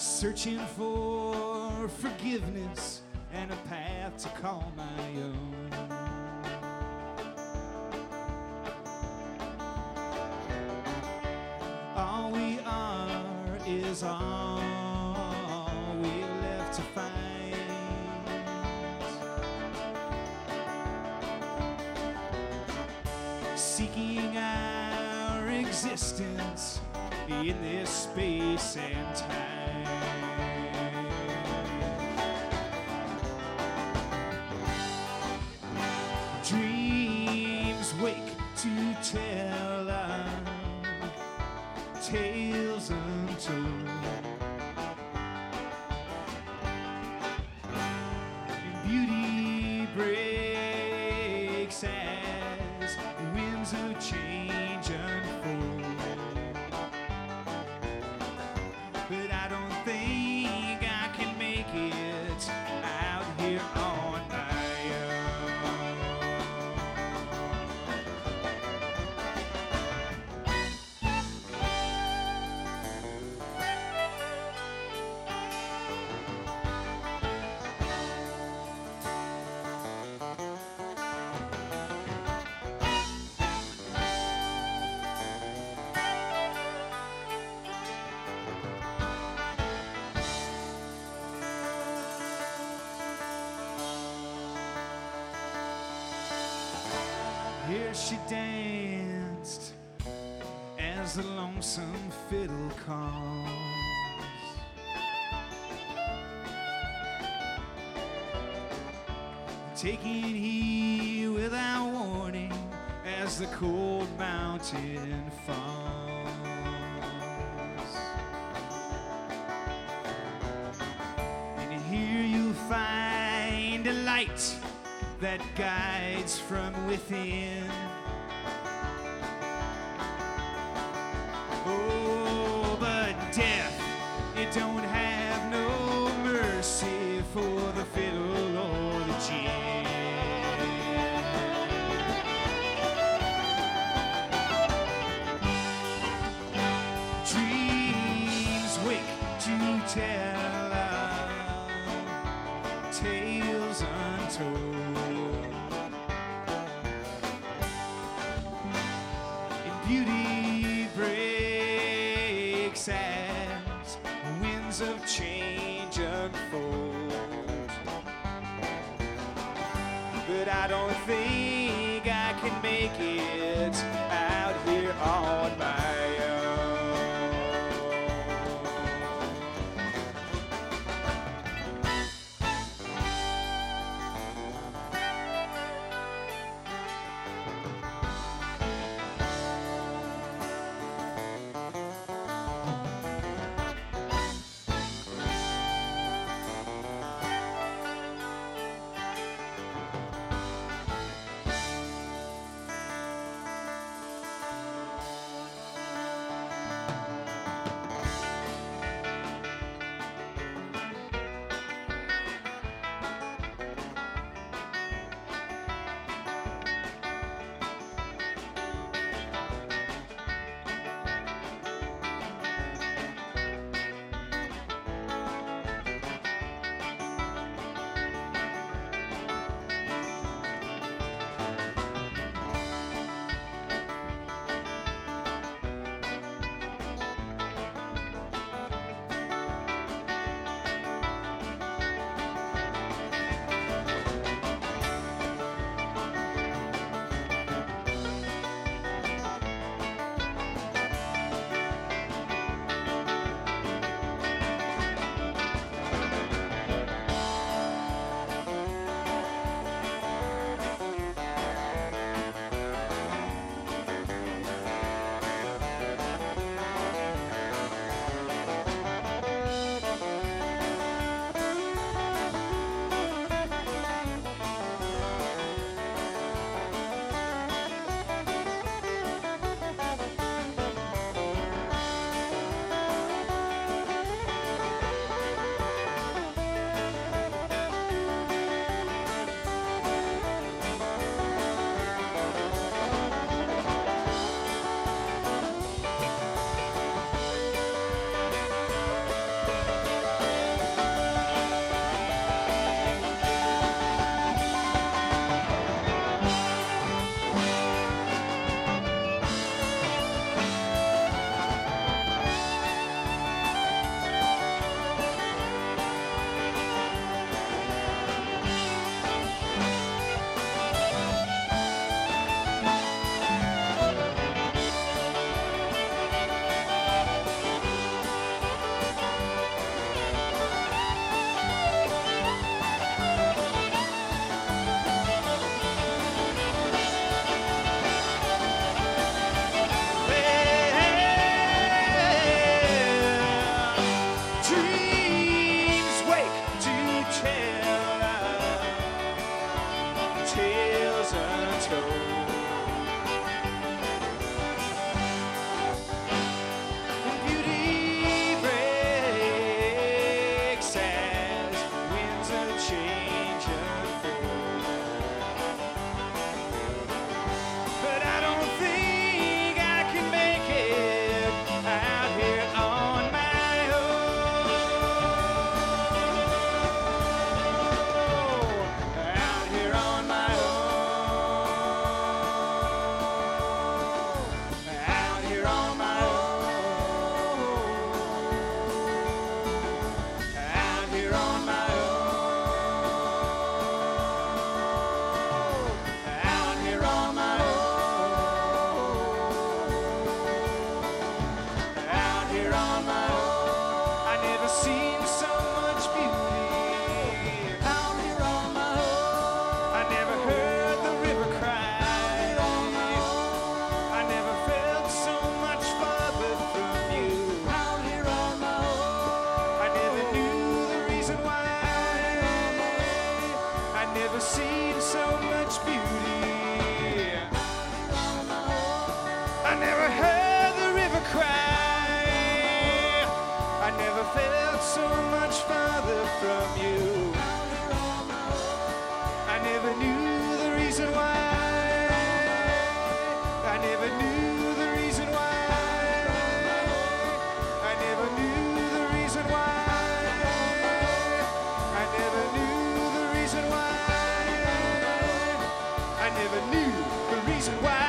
searching for forgiveness and a path to call my own. All we are is all we're left to find. Seeking our existence in this space and time. Dreams wake to tell our tales untold. And beauty breaks as winds of change unfold. But I don't think I can make it out here on my Here she danced as the lonesome fiddle calls. Taking heed without warning as the cold mountain falls. And here you'll find a light that guides from within. Oh, but death, it don't have no mercy for the fiddle or the gin. Dreams wake to tell our tales untold. Beauty breaks as winds of change unfold. But I don't think I can make it out here on my own. never knew the reason why